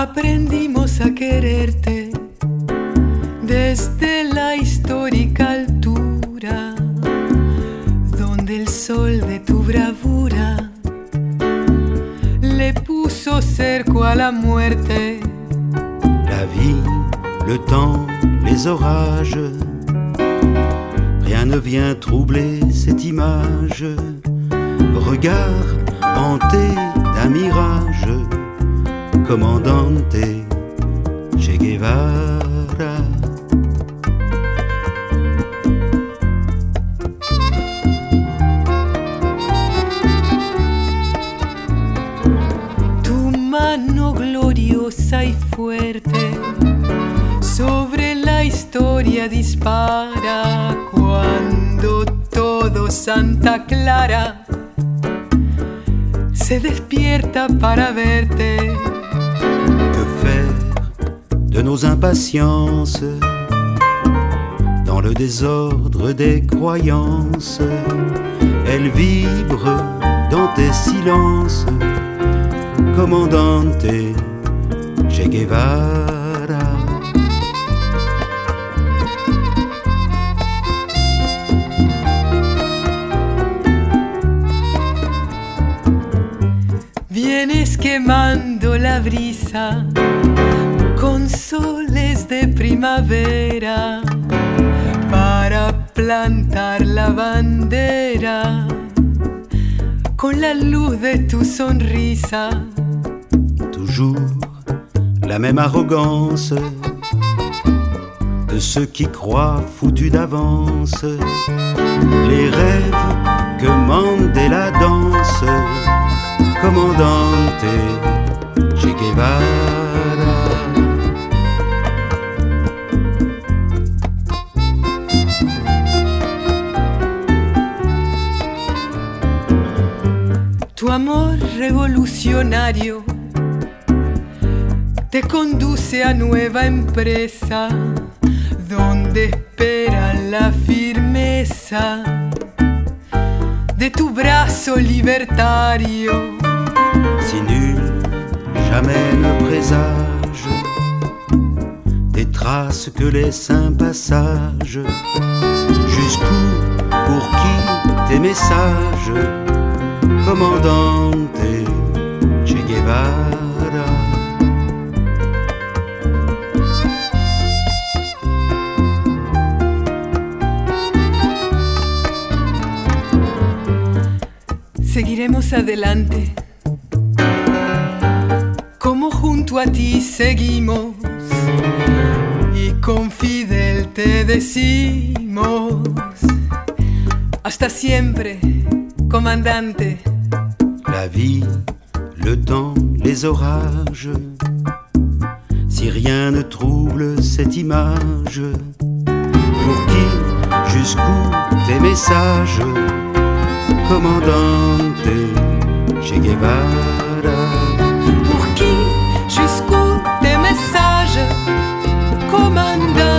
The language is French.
aprendimos a quererte desde la histórica altura, donde el sol de tu bravura le puso cerco à la muerte. La vie, le temps, les orages, rien ne vient troubler cette image. Regard hanté d'un mirage, Commandante Che Guevara. Tu mano gloriosa y fuerte sobre la historia dispara cuando todo Santa Clara se despierta para verte. Que faire de nos impatiences dans le désordre des croyances? Elles vibrent dans tes silences, Commandante Che Guevara. Vienes quemando la brisa con soles de primavera para plantar la bandera con la luz de tu sonrisa. Toujours la même arrogance de ceux qui croient foutus d'avance les rêves que Mandela danse, Commandante Che Guevara. Tu amor revolucionario te conduce a nueva empresa donde espera la firmeza de tu brazo libertario. Si nul jamais ne présage des traces que laisse un passage, jusqu'où, pour qui tes messages, Commandante Che Guevara. Seguiremos adelante, como junto a ti seguimos, y con Fidel te decimos, hasta siempre, comandante. La vie, le temps, les orages, si rien ne trouble cette image, pour qui, jusqu'où tes messages, Commandante Che Guevara. Pour qui, jusqu'où tes messages, commandante